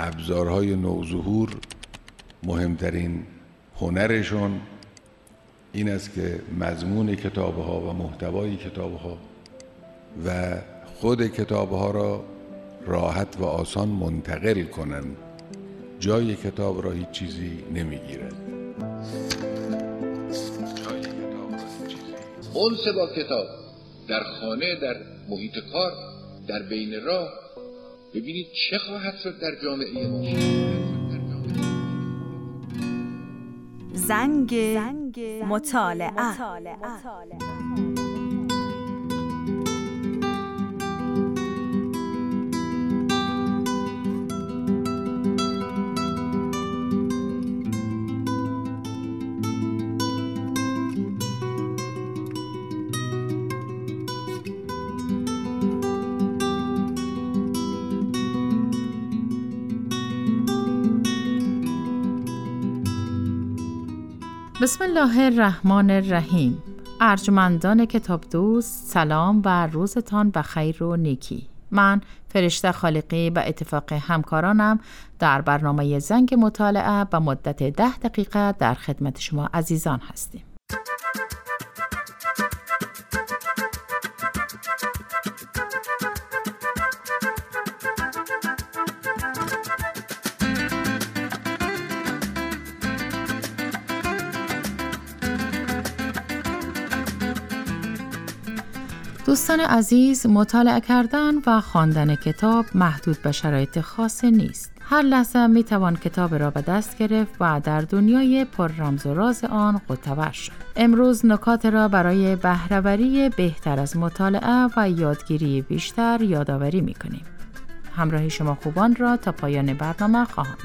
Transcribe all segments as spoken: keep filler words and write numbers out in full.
ابزارهای نوظهور مهمترین هنرشون این است که مضمون کتاب‌ها و محتوای کتاب‌ها و خود کتاب‌ها را راحت و آسان منتقل کنند. جای کتاب را هیچ چیزی نمیگیرد. جای کتاب را هیچ چیزی. انس با کتاب در خانه، در محیط کار، در بین راه، ببینید چه خواهد شد در جامعه ما. زنگ مطالعه. بسم الله الرحمن الرحیم. ارجمندان کتاب دوست، سلام و روزتان بخیر و نیکی. من فرشته خالقی به اتفاق همکارانم در برنامه زنگ مطالعه به مدت ده دقیقه در خدمت شما عزیزان هستیم. دوستان عزیز، مطالعه کردن و خواندن کتاب محدود به شرایط خاص نیست. هر لحظه می توان کتاب را به دست گرفت و در دنیای پر رمز و راز آن غوطه‌ور شد. امروز نکات را برای بهره‌وری بهتر از مطالعه و یادگیری بیشتر یادآوری می کنیم. همراه شما خوبان را تا پایان برنامه خواهم.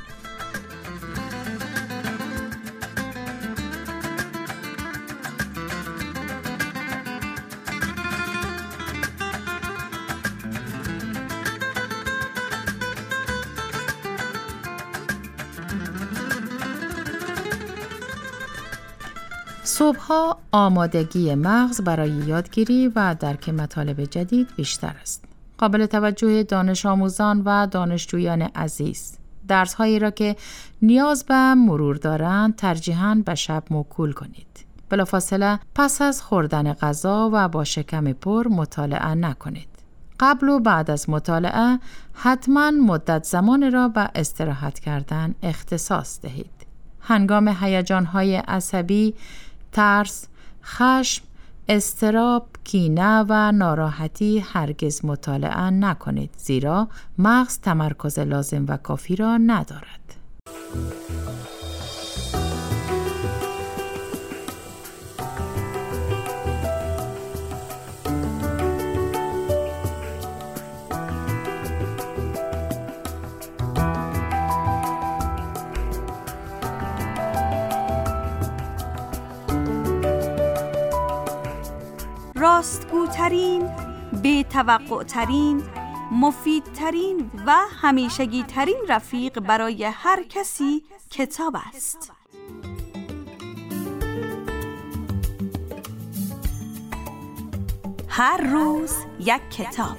صبح‌ها آمادگی مغز برای یادگیری و درک مطالب جدید بیشتر است. قابل توجه دانش آموزان و دانشجویان عزیز، درس‌هایی را که نیاز به مرور دارند ترجیحاً به شب موکول کنید. بلافاصله پس از خوردن غذا و با شکم پر مطالعه نکنید. قبل و بعد از مطالعه حتماً مدت زمان را به استراحت کردن اختصاص دهید. هنگام هیجان‌های عصبی، ترس، خشم، اضطراب، کینه و ناراحتی هرگز مطالعه نکنید، زیرا مغز تمرکز لازم و کافی را ندارد. راستگوترین، بی‌توقع‌ترین، مفیدترین و همیشگی‌ترین رفیق برای هر کسی کتاب است. هر روز یک کتاب.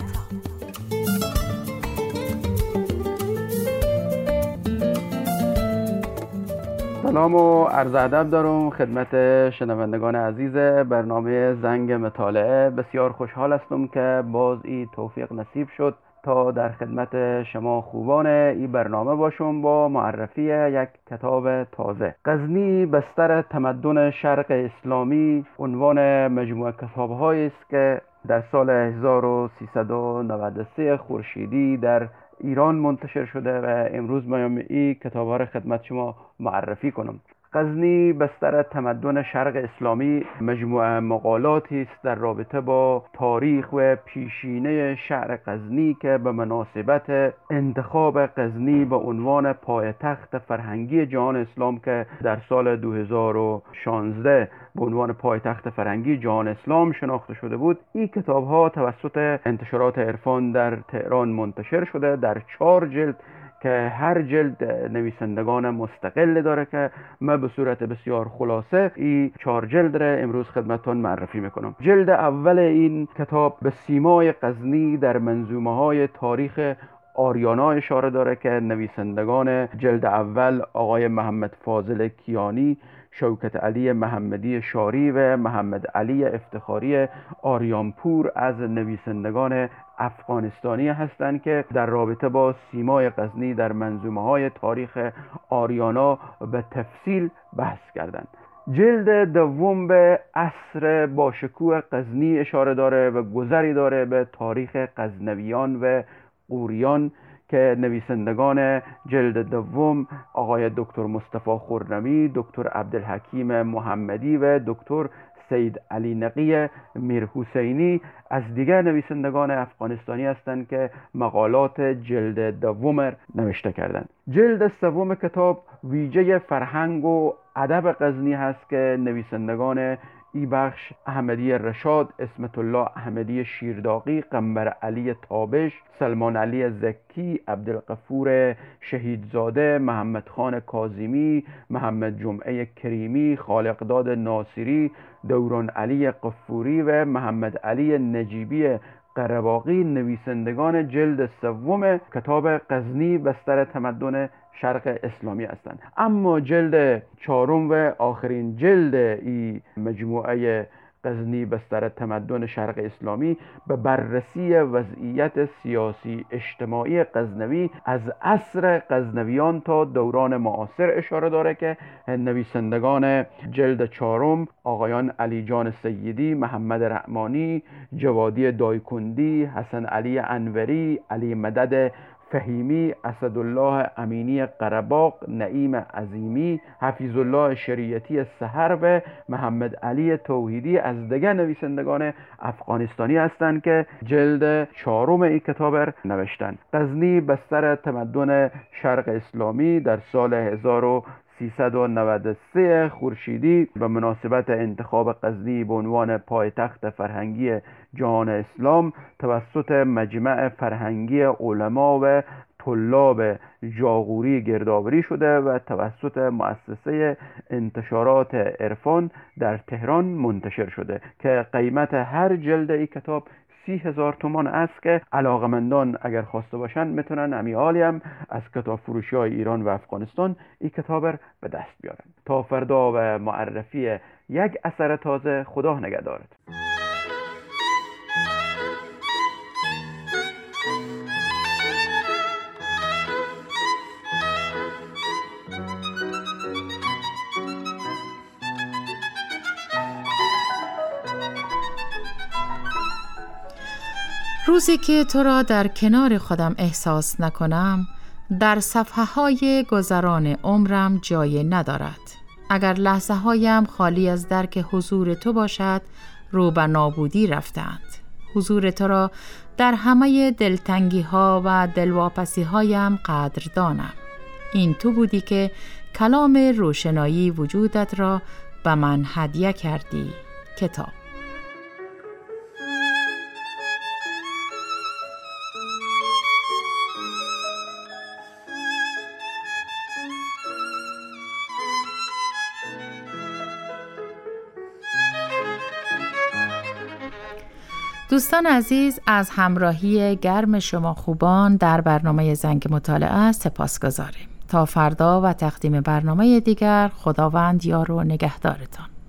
سلام و عرض ادب دارم خدمت شنوندگان عزیز برنامه زنگ مطالعه. بسیار خوشحال هستم که باز این توفیق نصیب شد تا در خدمت شما خوبان این برنامه باشم با معرفی یک کتاب تازه. غزنی بستر تمدن شرق اسلامی عنوان مجموعه کتاب‌هایی است که در سال هزار و سیصد و نود و سه خورشیدی در ایران منتشر شده و امروز میام این کتاب‌ها را خدمت شما معرفی کنم. غزنی بستر تمدن شرق اسلامی مجموعه مقالاتی است در رابطه با تاریخ و پیشینه شهر غزنی که به مناسبت انتخاب غزنی به عنوان پایتخت فرهنگی جهان اسلام که در سال دو هزار و شانزده به عنوان پایتخت فرهنگی جهان اسلام شناخته شده بود. این کتاب ها توسط انتشارات عرفان در تهران منتشر شده در چهار جلد که هر جلد نویسندگان مستقل داره که من به صورت بسیار خلاصه این چهار جلد را امروز خدمتتون معرفی میکنم. جلد اول این کتاب به سیمای غزنی در منظومه های تاریخ آریانا اشاره داره که نویسندگان جلد اول آقای محمد فاضل کیانی، شوکت علی محمدی شاری و محمد علی افتخاری آریانپور از نویسندگان افغانستانی هستند که در رابطه با سیمای غزنی در منظومه های تاریخ آریانا به تفصیل بحث کردند. جلد دوم به عصر باشکوه غزنی اشاره داره و گذری داره به تاریخ غزنویان و غوریان که نویسندگان جلد دوم آقای دکتر مصطفی خرمی، دکتر عبدالحکیم محمدی و دکتر سید علی نقی میرحسینی از دیگر نویسندگان افغانستانی هستند که مقالات جلد دوم نوشته کردند. جلد سوم کتاب ویژه فرهنگ و ادب غزنی هست که نویسندگان ای بخش احمدی رشاد، اسمت الله احمدی شیرداغی، قنبر علی تابش، سلمان علی زکی، عبدالغفور شهیدزاده، محمد خان کاظمی، محمد جمعه کریمی، خالقداد ناصری، دوران علی قفوری و محمد علی نجیبی قره‌باغی نویسندگان جلد سوم کتاب غزنی بستر تمدن شرق اسلامی هستند. اما جلد چهارم و آخرین جلد این مجموعه غزنی بستر تمدن شرق اسلامی به بررسی وضعیت سیاسی اجتماعی غزنوی از عصر غزنویان تا دوران معاصر اشاره داره که نویسندگان جلد چهارم آقایان علی جان سیدی، محمد رحمانی، جوادی دایکندی، حسن علی انوری، علی مدد فهیمی، اسدالله امینی قره‌باغ، نعیم عظیمی، حفیظ الله شریعتی سحر و محمد علی توحیدی از دیگر نویسندگان افغانستانی هستند که جلد چهارم این کتاب نوشتند. غزنی بستر تمدن شرق اسلامی در سال هزار و سیصد و نود و سه خورشیدی به مناسبت انتخاب غزنی به عنوان پایتخت فرهنگی جهان اسلام توسط مجمع فرهنگی علما و طلاب جاغوری گردآوری شده و توسط مؤسسه انتشارات عرفان در تهران منتشر شده که قیمت هر جلد این کتاب سی هزار تومان است که علاقمندان اگر خواسته باشن میتونن امی حالی هم از کتاب فروشی های ایران و افغانستان این کتاب به دست بیارن. تا فردا و معرفی یک اثر تازه، خدا نگهدارت. روزی که تو را در کنار خودم احساس نکنم، در صفحه های گذران عمرم جای ندارد. اگر لحظه هایم خالی از درک حضور تو باشد، رو به نابودی رفتند. حضور تو را در همه دلتنگی ها و دلواپسی هایم قدردانم. این تو بودی که کلام روشنایی وجودت را به من هدیه کردی. کتاب. دوستان عزیز، از همراهی گرم شما خوبان در برنامه زنگ مطالعه سپاسگزاریم. تا فردا و تقدیم برنامه دیگر، خداوند یار و نگهدارتان.